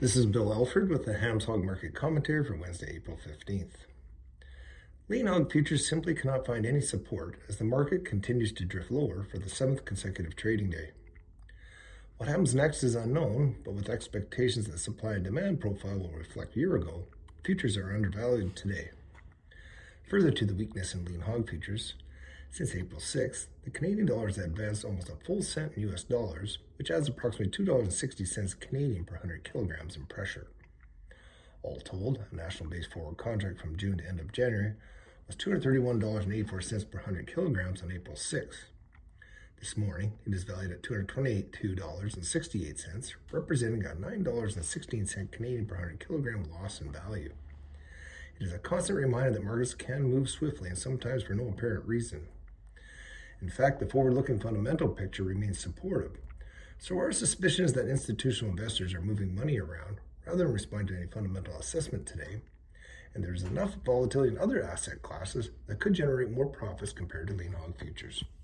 This is Bill Elford with the Hams Hog Market Commentary for Wednesday, April 15th. Lean hog futures simply cannot find any support as the market continues to drift lower for the 7th consecutive trading day. What happens next is unknown, but with expectations that supply and demand profile will reflect a year ago, futures are undervalued today. Further to the weakness in lean hog futures, since April 6th, the Canadian dollar has advanced almost a full cent in US dollars, which adds approximately $2.60 Canadian per 100 kilograms in pressure. All told, a national-based forward contract from June to end of January was $231.84 per 100 kilograms on April 6th. This morning, it is valued at $222.68, representing a $9.16 Canadian per 100 kilogram loss in value. It is a constant reminder that markets can move swiftly and sometimes for no apparent reason. In fact, the forward-looking fundamental picture remains supportive. So our suspicion is that institutional investors are moving money around rather than responding to any fundamental assessment today, and there's enough volatility in other asset classes that could generate more profits compared to lean hog futures.